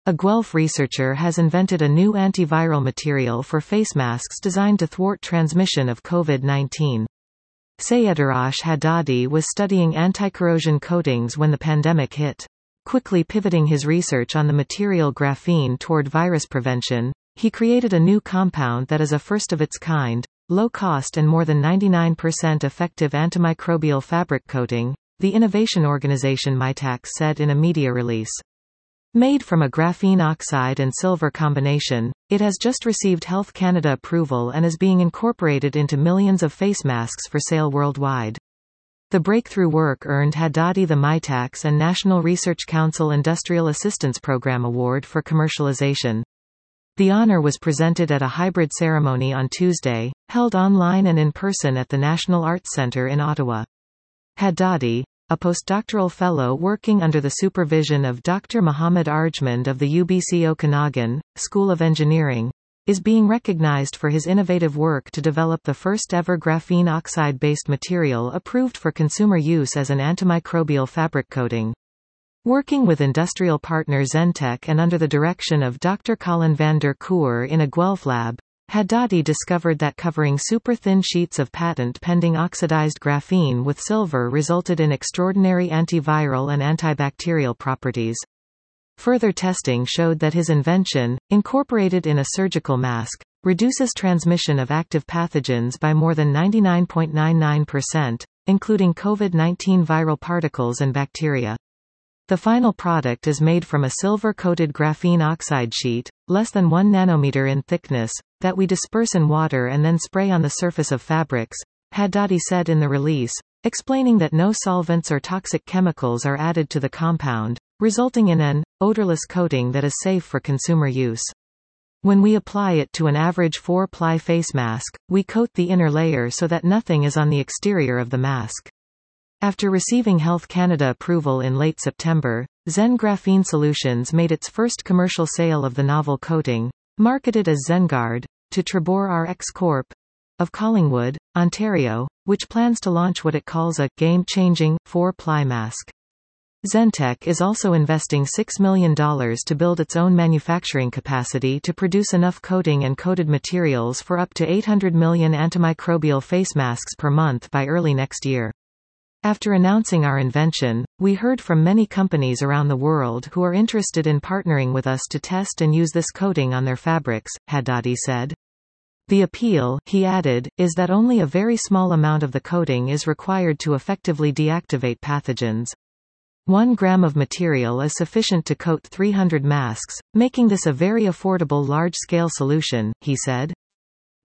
A Guelph researcher has invented a new antiviral material for face masks designed to thwart transmission of COVID-19. Seyed-Arash Haddadi was studying anti-corrosion coatings when the pandemic hit. Quickly pivoting his research on the material graphene toward virus prevention, he created a new compound that is a first of its kind, low-cost and more than 99% effective antimicrobial fabric coating, the innovation organization Mitacs said in a media release. Made from a graphene oxide and silver combination, it has just received Health Canada approval and is being incorporated into millions of face masks for sale worldwide. The breakthrough work earned Haddadi the Mitacs and National Research Council Industrial Assistance Program Award for commercialization. The honor was presented at a hybrid ceremony on Tuesday, held online and in person at the National Arts Centre in Ottawa. Haddadi, a postdoctoral fellow working under the supervision of Dr. Mohammed Arjmand of the UBC Okanagan, School of Engineering, is being recognized for his innovative work to develop the first-ever graphene oxide-based material approved for consumer use as an antimicrobial fabric coating. Working with industrial partner Zentech and under the direction of Dr. Colin van der Kuer in a Guelph lab, Haddadi discovered that covering super-thin sheets of patent-pending oxidized graphene with silver resulted in extraordinary antiviral and antibacterial properties. Further testing showed that his invention, incorporated in a surgical mask, reduces transmission of active pathogens by more than 99.99%, including COVID-19 viral particles and bacteria. The final product is made from a silver-coated graphene oxide sheet, less than 1 nanometer in thickness, that we disperse in water and then spray on the surface of fabrics, Haddadi said in the release, explaining that no solvents or toxic chemicals are added to the compound, resulting in an odorless coating that is safe for consumer use. When we apply it to an average 4-ply face mask, we coat the inner layer so that nothing is on the exterior of the mask. After receiving Health Canada approval in late September, Zen Graphene Solutions made its first commercial sale of the novel coating, marketed as ZenGuard, to Trebor RX Corp. Of Collingwood, Ontario, which plans to launch what it calls a game-changing 4-ply mask. Zentech is also investing $6 million to build its own manufacturing capacity to produce enough coating and coated materials for up to 800 million antimicrobial face masks per month by early next year. After announcing our invention, we heard from many companies around the world who are interested in partnering with us to test and use this coating on their fabrics, Haddadi said. The appeal, he added, is that only a very small amount of the coating is required to effectively deactivate pathogens. 1 gram of material is sufficient to coat 300 masks, making this a very affordable large-scale solution, he said.